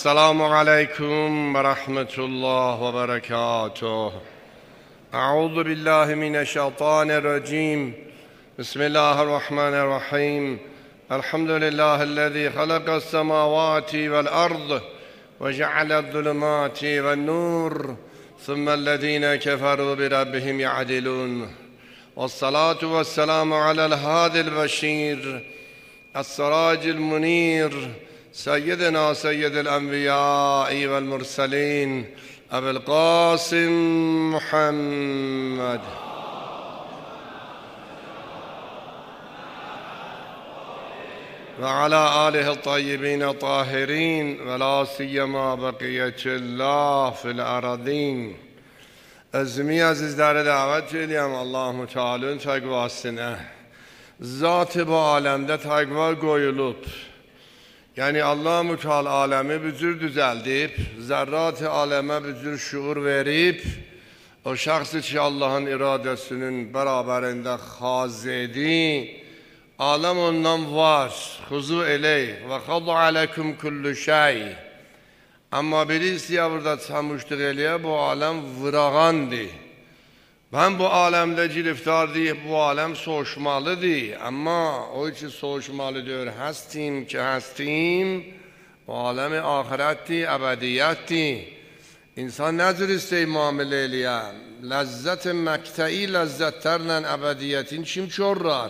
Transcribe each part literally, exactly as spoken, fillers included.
السلام عليكم ورحمة الله وبركاته. أعوذ بالله من الشيطان الرجيم. بسم الله الرحمن الرحيم. الحمد لله الذي خلق السماوات والأرض وجعل الظلمات والنور ثم الذين كفروا بربهم يعدلون. والصلاة والسلام على الهادي البشير السراج المنير سيدنا سيد الأنبياء والمرسلين أبي القاسم محمد وعلى آله الطيبين الطاهرين ولا سيما بقية الله في الأراضين. ازمی عزیزدار دعوت ediyəm Allah-u Teala'nın təqvasına. Zat bu aləmdə təqva qoyulub. Yəni Allah-u Teala aləmi bücür düzəldib, zərrat-ı aləmə bücür şuur verib, o şəxsi ki Allah'ın iradəsinin bərabərində xazedi, aləm ondan var, xuzu eləyik və xadu aləykum kullu şey. Amma birisi ya burada çəmuşluq eləyə, bu aləm vırağandır. Ben bu aləmdə giriftar deyib, bu aləm soğuşmalıdır. Amma o ki soğuşmalıdır, həstim ki həstim, bu aləmi ahirətdir, əbədiyyətdir. İnsan nə cür istəyib müamilə eləyə? Ləzzət-i məktəi ləzzətlərlə əbədiyyətin kim körrar?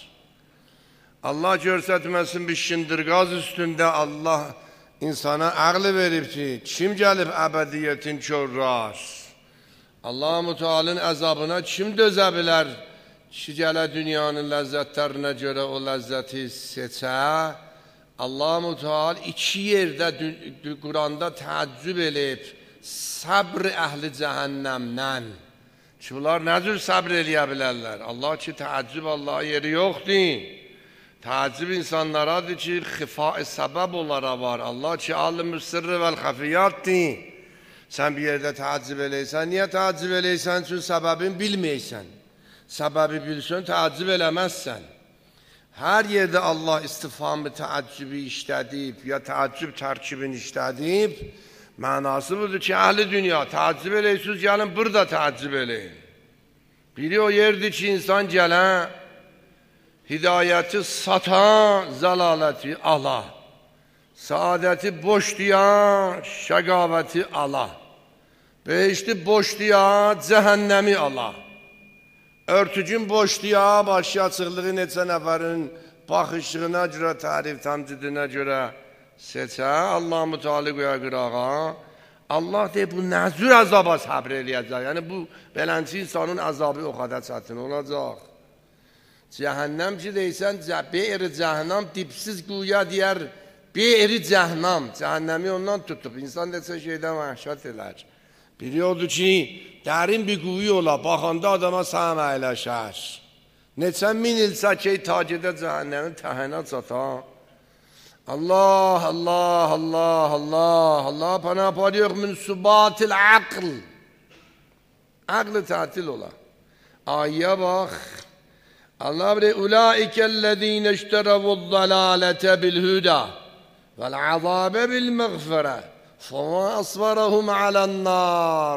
Allah görsətməsin bir şindirqaz üstündə Allah insana ağlı veribdir. Kim gəlib əbədiyyətin körrar? Allah-u Teala'nın əzabına kim dözə bilər ki, gələ dünyanın ləzzətlərinə görə o ləzzəti seçə? Allah-u Teala iki yerdə Quranda təəccüb eləyib, səbr əhli cəhənnəmdən. Ki, bunlar nə cür səbr eləyə bilərlər? Allah ki, təəccüb Allah'a yeri yoxdur. Təəccüb insanlaradır ki, xifai səbəb onlara var. Allah ki, alim-ü sirri vəl-xəfiyyatdır. Sən bir yerdə təəccüb eləysən, niyə təəccüb eləysən? Çünki səbəbini bilməysən. Səbəbi bilsən, təəccüb eləməzsən. Hər yerdə Allah istifamı təəccübü işlədib, ya təəccüb tərkibini işlədib, mənası budur ki, əhli dünya təəccüb eləyirsiniz, gəlin burada təəccüb eləyin. Biri o yerdir ki, insan gələn, hidayəti satan, zəlaləti ala. Saadəti boşlayan, şəqavəti ala. Behişti boşlayan, cəhənnəmi ala. Örtücün boşlayan, başı açıqlığı neçə nəfərin baxışlığına görə, tərif təmcidinə görə seçə, Allah-u Teala qoya qırağa. Allah deyib, bu nəzür əzaba səbr eləyəcək. Yəni, bu belənçi insanın əzabı o qədər çətin olacaq. Cəhənnəm ki, deysən, beyri cəhənnəm dipsiz quya deyər, beyri cəhənnəm, cəhənnəmi ondan tutub. İnsan desə şeydən vəhşət elər. Biri odur ki, dərin bir quyu ola, baxanda adama səhəm əyləşər. Neçən min il səkəy tacidə cəhənnəmin təhənə çata. Allah, Allah, Allah, Allah, Allah, pana parıyıq min subatil aql. Aqlı tətil ola. Ayyə bax. Allah bilir, ulaikellezine işteravu'd-dalalete bil-huda vel-azabe bil-mağfire fema asvarahum alen-nar.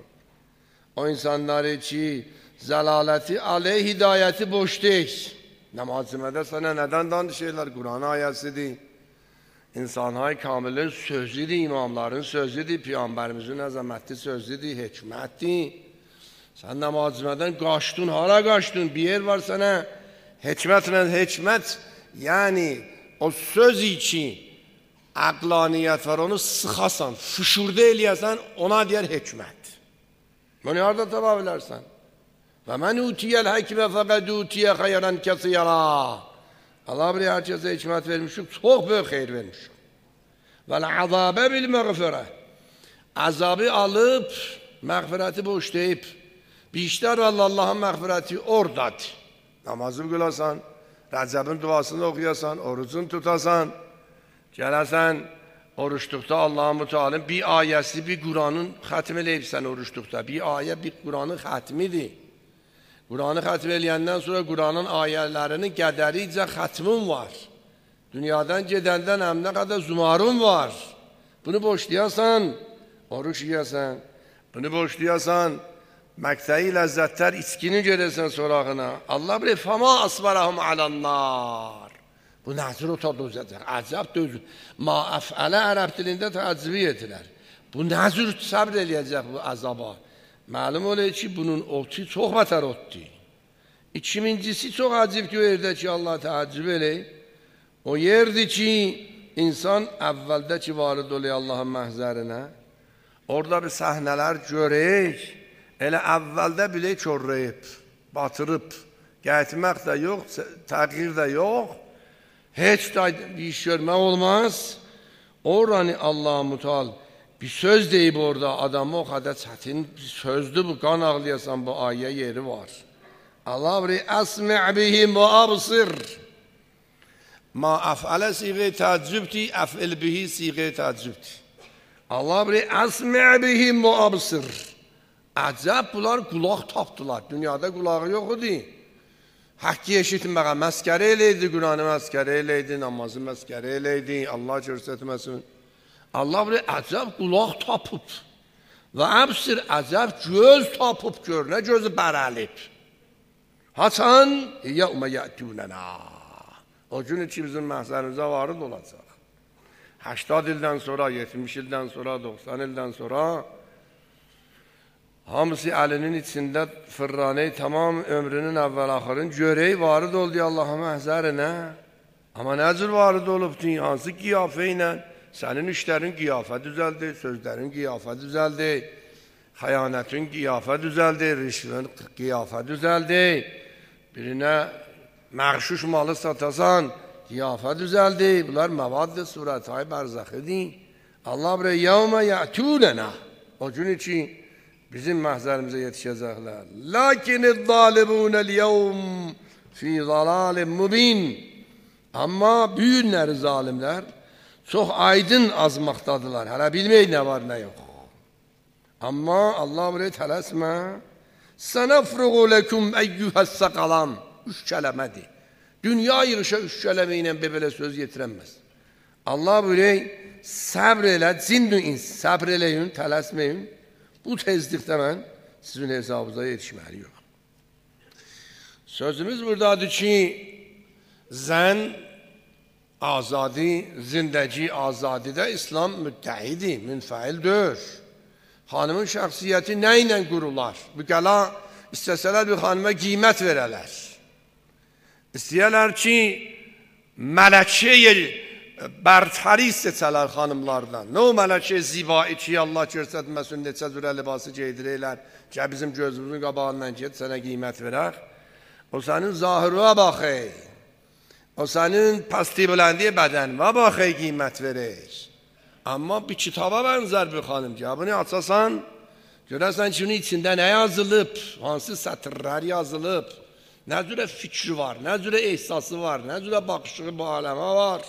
O insanları ki zelaleti aleyh hidayeti boş değil. Namazımda sana neden danış şeyler? Kur'an ayetidir. İnsanlar kamilin sözüdür, imamların sözüdür, Peygamberimizin əzəmətli sözüdür, hikmətdir. Sen namazımdan qaçdın, hara qaçdın? Bir yer var sana hikmətlə, hikmət yani o söz için aqlaniyyət var, onu sıxasan, fışurda eləyəsən, ona deyər hikmət. Bunu harada tapa bilərsən? Və mən utiyəl həkmə fəqəd utiyə xeyrən kəsiyərə. Allah bir hər kəsə hikmət vermişim, çox böyük xeyr vermişim. Vəl-əzabə bil-məğfirə. Əzabı alıb, məğfirəti boş deyib. Bir işlər var, Allah'ın məğfirəti oradadır. Namazını qılasan, Rəcəbin duasını oxuyasan, orucunu tutasan, gələsən, oruçluqda Allah'ın Teala'nın bir ayəsi, bir Kur'an'ın xətm eləyibsən oruçluqda. Bir ayə, bir Kur'an'ın xətmidir. Kur'an'ı xətm eləyəndən sonra Kur'an'ın ayələrinin qədəricə xətmin var. Dünyadan gedəndən əmnə qədər zumarın var. Bunu boşlayasan, oruç yiyəsən. Bunu boşlayasan, məqsəyi ləzzətlər içkini görəsən sorağına. Allah bilir, fəma asbarahum alannar. Bu nəcür o tadı uzayacaq. Əcəb dözür. Ma əfələ ərəb dilində təəccübü etilər. Bu nəcür səbr eləyəcək bu əzaba. Məlum olur ki, bunun otu çox bətər otdur. İkincisi çox acib ki, o yerdə ki, Allah təəccüb eləyir. O yerdir ki, insan əvvəldə ki, varid oluyor Allahın məhzərinə. Orada bir səhnələr görək. Elə əvvəldə bilək körrəyib, batırıb. Gətmək də yox, təqir də yox. Heç də bir iş görmək olmaz. Oranı Allah-u Mutal bir söz deyib orada, adamı o qədər çətin bir sözdür bu, qan ağlayasan bu ayə yeri var. Allah biri, əsmi' bihim və absir. Ma əfələ siğə təəccübdi, əf'il bihi siğə təəccübdi. Allah biri, əsmi' bihim və absir. Əcəb, bunlar qulaq tapdılar. Dünyada qulağı yox idi. Haqqı eşitməyə məskərə eləydi, Qur'anı məskərə eləydi, namazı məskərə eləydi, Allah görsətməsin. Allah bilir, əcəb qulaq tapıb və əbsir, əcəb göz tapıb gör, nə gözü bərəlib. Haçan, yəvmə yətünənə. O gün ki, bizim məhzərimizə varid olacaq. həştad ildən sonra, yetmiş ildən sonra, doxsan ildən sonra hamısı əlinin içində fırraney tamam ömrünün əvvəl axırın görək varid oldu Allah'a məhzərinə. Amma nə cür varid olubdu, hansı qiyafə ilə? Sənin işlərin qiyafə düzəldi, sözlərin qiyafə düzəldi, xəyanətin qiyafə düzəldi, rişvən qiyafə düzəldi. Birinə məğşuş malı satasan, qiyafə düzəldi. Bunlar məvaddı, surət-i bərzəxidir. Allah birə yəvmə yətûlənə. O gün için bizim məhzərimizə yetişəcəklər. Lakin-i-zalibunəl yəvm fi zalalim mubin. Amma büyünləri zalimlər çox aydın azmaqdadılar. Hələ bilmək nə var, nə yox. Amma Allah buraya tələsmə. Sənəfruğu ləkum əyyühəs-səqalan. Üç kələmədir. Dünya yığışa üç kələmə ilə belə söz yetirənməz. Allah buraya səbr elə, cindü ins, səbr eləyin, tələsməyin. Bu tezlikdə mən sizin hesabınıza yetişməliyim. Sözümüz buradadır ki, zən azadi, zindəci azadidə İslam müttəhidi, münfəildir. Xanımın şəxsiyyəti nə ilə qurular? Bu qəla istəsələr bir xanıma qiymət verələr. İstəyərlər ki, mələkə bərtəri istəsələr xanımlardan. Nə o mələkə zivai ki, Allah görsətməsin, neçə zürə libası geydirəylər ki, bizim gözümüzün qabağından get, sənə qiymət verək. O sənin zahirə baxey. O sənin pasti büləndiyə bədənvə baxey qiymət verək. Amma bir kitaba bənzər bir xanım ki, bunu açasan, görəsən ki, bunun içində nə yazılıb, hansı sətirlər yazılıb, nə cürə fikri var, nə cürə ehsası var, nə cürə baxışı bu aləmə var.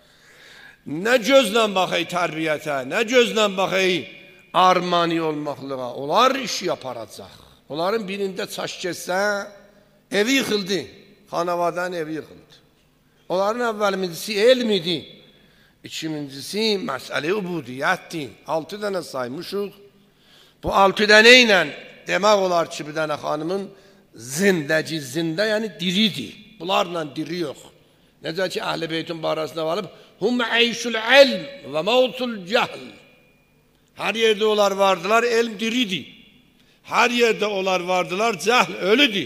Nə gözlə baxay tərbiyyətə, nə gözlə baxay armani olmaqlığa. Onlar iş yaparacaq. Onların birində çaş keçsə, evi yıxıldı, xanavadan evi yıxıldı. Onların əvvəlimincisi elm idi. İkincisi məsələ ubudiyyətdir. Altı dənə saymışıq. Bu altı dənə ilə demək olar ki, bir dənə xanımın zindəci, zində yəni diridir. Bunlarla diri yox. Necə ki, Əhl-i Beytun barəsində varıb, hum əyşul ilm və mavtul cəhl. Hər yerdə onlar vardılar, elm diridir. Hər yerdə onlar vardılar, cəhl ölüdür.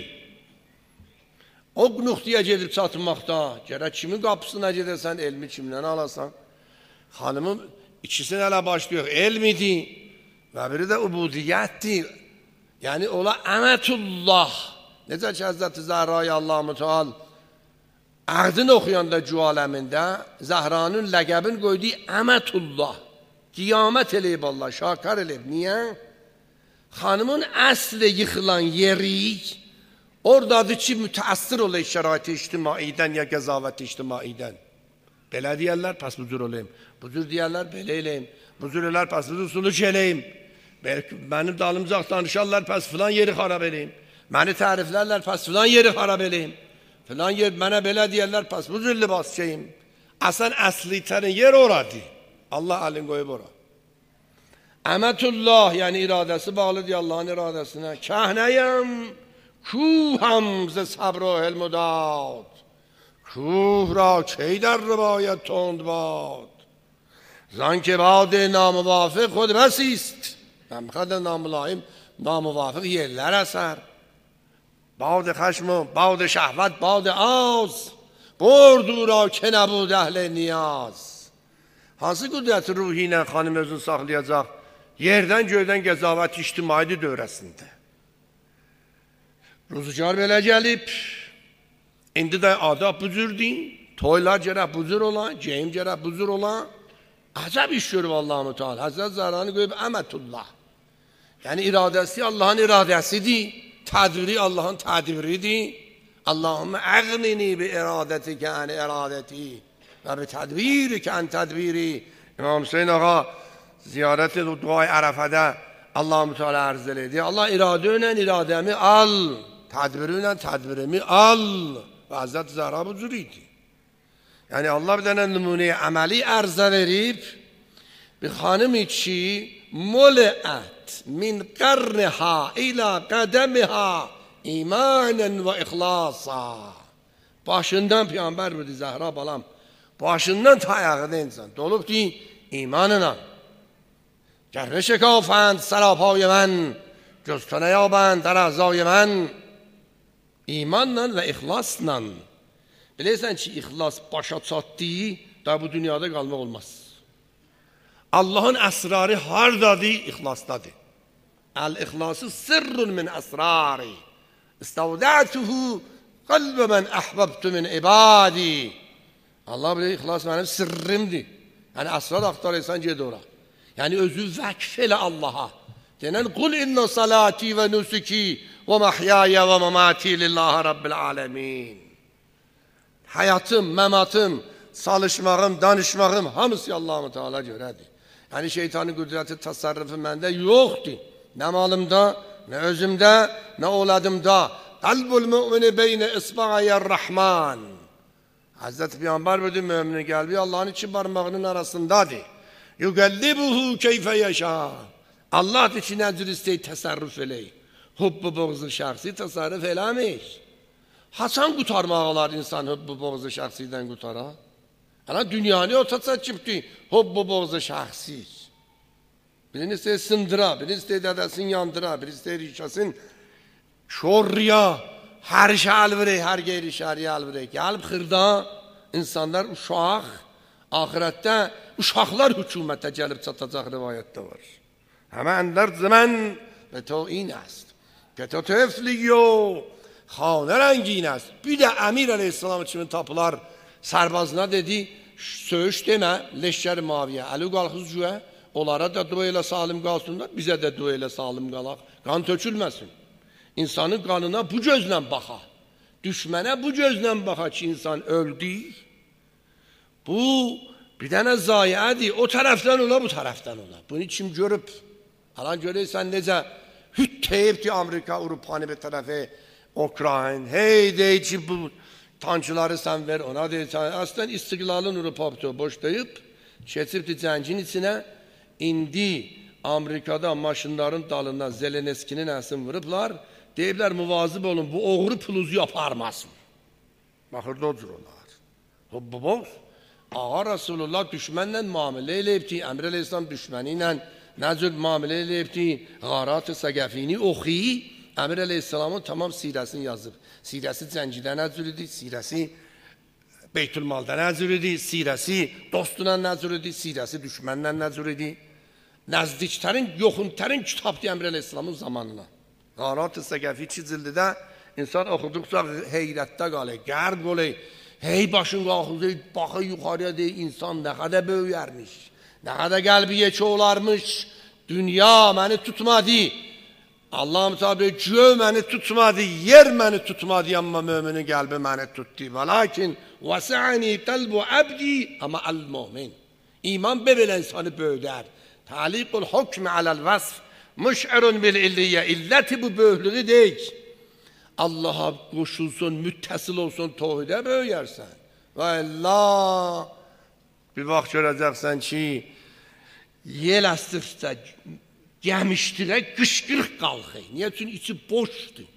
O nöqtəyə gedib çatmaqda, gərək kimin qapısına gedəsən, elmi kimdən alasan? Xanımın ikisini hələ başlıyor, elm idi və biri də ubudiyyətdir. Yəni, ola əmətullah. Necə ki, Həzrəti Zəhra-i Allah-u Müteal Əqdin oxuyanda cu aləmində Zəhranın ləqəbin qoyduğu əmətullah. Qiyamət eləyib Allah, şakar eləyib. Niyə? Xanımın əsli yıxılan yeri oradadır ki, mütəəssir olayım şərait-i ictimaidən ya qəzavət-i ictimaidən. Belə deyərlər, pəs bu cür olayım. Bu cür deyərlər, belə eləyim. Bu cür eləyər, pəs bu cür suluk eləyim. Mənim dalımcaq danışarlar, pəs filan yeri xarab eləyim. Məni təriflərlər, pəs filan yeri xarab eləyim. Filan yer mənə belə deyərlər, pəs bu cür libas şeyim. Əsən əsli tərin yer oradır. Allah əlin qoyub ora. Əmətullah, yəni iradəsi bağlıdır Allahın iradəsinə. Kəhnəyəm, kuham ز صبر و حلم و داد. کوه را کی در روایت تند باد. زان که باد ناموافق خود بسی است. نمخد ناملایم ناموافق yerler eser. باد خشم و باد شهوت باد آز. برد او را که نبود اهل نیاز. Hansı qüdrət ruhi ilə xanım özünü saxlayacaq? Yerdən göydən qəzavət ictimai dövrəsində. Rüzgar belə gəlib, indi də adab bu cürdür, toylar gərək bu cür olan, geyim gərək bu cür olan. Əcəb iş görüb Allah-u Teala. Həzrət Zəhranı qoyub əmətullah. Yəni iradəsi Allahın iradəsidir, tədbiri Allahın tədbiridir. Allahümme əğnini bi iradətikə ən iradəti və bi tədbirikə ən tədbiri. İmam Hüseyin ağa ziyarət edib duay ərəfədə Allah-u Teala ərz edir. Allah iradə ilə iradəmi al, tədbiri ilə tədbirimi al. Və Həzrət Zəhra bu cür idi. Yəni Allah bir dənə nümunə əməli ərzə verib, bir xanım ki muləət min qarniha ilə qədəmiha imanən və ixlasa. Başından Peyğəmbər buyurdu Zəhra balam, başından ta ayağına insan dolub deyil imanına. گر بشکافند سراپای من جز تو نیابند در اعضای من. İmanla və ixlasla. Bilirsən ki, ixlas başa çatdığı da bu dünyada qalmaq olmaz. Allahın əsrarı hardadır? İxlasdadır. El-ixlası sirrun min əsrari. İstavdətuhu qalbə mən əhbəbtu min ibadi. Allah bilir, ixlas mənim sirrimdir. Yəni əsrar axtarırsan, ged ora. Yəni özü vəqf elə Allaha. Denən, qul inna salati və nusuki və məhyaya və məmati lillahi rabbil aləmin. Həyatım, məmatım, çalışmağım, danışmağım hamısı Allah-u Teala görədir. Yəni şeytanın qüdrəti, təsərrüfü məndə yoxdur. Nə malımda, nə özümdə, nə oladımda. Qalbul mümini beynə isbağayər rəhman. Həzrəti Peyğəmbər buyurdu, müminin qəlbi Allahın iki barmağının arasındadır. Yuqəllibuhu keyfə yaşa. Allah ki nə cür istəyir təsərrüf eləyir. Hubbu boğzu şəxsi təsərrüf eləmir. Haçan qutarmaq olar insan hubbu boğzu şəxsidən qutara? Hələ dünyanı ortaya çıxıbdır hubbu boğzu şəxsi. Birini istəyir sındıra, birini istəyir dədəsini yandıra, birini istəyir işəsin şorriya, hər işə əl verək, hər qeyri şəriyə əl verək. Gəlib xırda insanlar uşaq, ahirətdə uşaqlar hükümətə gəlib çatacaq rivayətdə var. Həmən در زمن به تو این است که تو طفلی و خانه رنگین است. Bir də Əmir əleyhissalam kimi tapılar sərbazına dedi, söyüş demə, leşkər maviyə, əli qalxız cüyə, onlara da dua ilə salim qalsınlar, bizə də dua ilə salim qalaq, qan tökülməsin. İnsanın qanına bu gözlə baxa, düşmənə bu gözlə baxa ki, insan öldü. Bu bir dənə zayiədir, o tərəfdən ola, bu tərəfdən ola. Bunu kim görüb? Halan görürsən necə hüttəyibdir Amerika, Avropanı bir tərəfi, Ukrayn. Hey deyir ki, bu tankçıları sən ver, ona deyir, əslən istiqlalın Avropa boşlayıb, keçibdir cəngin içinə, indi Amerikada maşınların dalından Zelenskinin əsin vurublar, deyiblər, müvazib olun, bu oğru puluzu yaparmasın. Baxırda o cür olar. Bu boz. Ağa Rasulullah düşmənlə müamilə eləyibdi, Əmr əleyhissalam düşməni ilə nə cür müamilə eləyibdi, Qarat-ı Səqəfini oxuyi, Əmr əleyhissalamın tamam sirəsini yazıb. Sirəsi cəngidə nə cür idi, sirəsi Beytülmalda nə cür idi, sirəsi dostuna nə cür idi, sirəsi düşmənlə nə cür idi. Nəzdiklərin, yoxuntərin kitabdır Əmr əleyhissalamın zamanına. Qarat-ı Səqəfi iki cildidə insan oxuduqca heyrətdə qalır, qərb olur. Hey başın qalxızı, baxı yuxarıya deyir, insan nə qədər böyüyərmiş, nə qədər qəlbi yekə olarmış, dünya məni tutmadı, Allah-u Teala göy məni tutmadı, yer məni tutmadı, amma müminin qəlbi məni tutdu. Və lakin vəsi'ani qəlbu əbdi, amma əl-mümin. İman belə insanı böyüdər. Təliqul hukmi aləl vəsf, müş'irun bil illiyyə, illəti bu böyüklüğü deyik. Allah'a qoşulsun, müttəsil olsun, tohidə böyüyərsən. Və Allah, bir vaxt görəcəksən ki, yel əstirsə, gəmişdirə qışqırıq qalxır. Niyə? Çünki içi boşdur.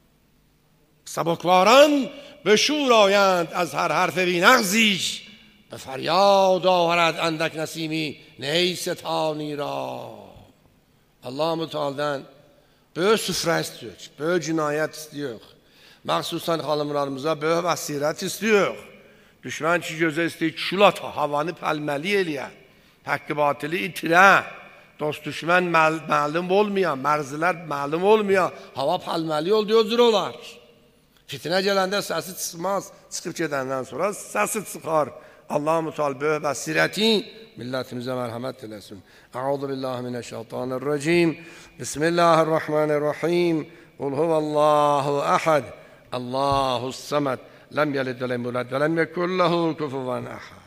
سبکواران به شور آیند از هر حرف بی‌نغزیش، به فریاد آورد اندک نسیمی ney ستانی را. Allah-u Teala'dan böyük süfrə istiyor, böyük cinayət istiyor. Məxsusən xanımlarımıza böyük vəsirət istiyor. Düşmən ki gözə istəyir, şulat havanı pəlməli eləyər, haqqı batılı itirə. Dost düşmən məlum olmayan, mərzilər məlum olmayan, hava pəlməli ol diyor, cür olar. Fitnə gələndə səsi çıxmaz, çıxıb gedəndən sonra səsi çıxar. Allah-u Teala böyük vəsirəti millətimizə mərhəmət eləsin. Əuzu billahi minəşşeytanirracim. Bismillahirrahmanirrahim. Qul huvallahu əhəd. Allahus səməd. Ləm yəlid və ləm yulad və ləm yekun lehu kufuven əhəd.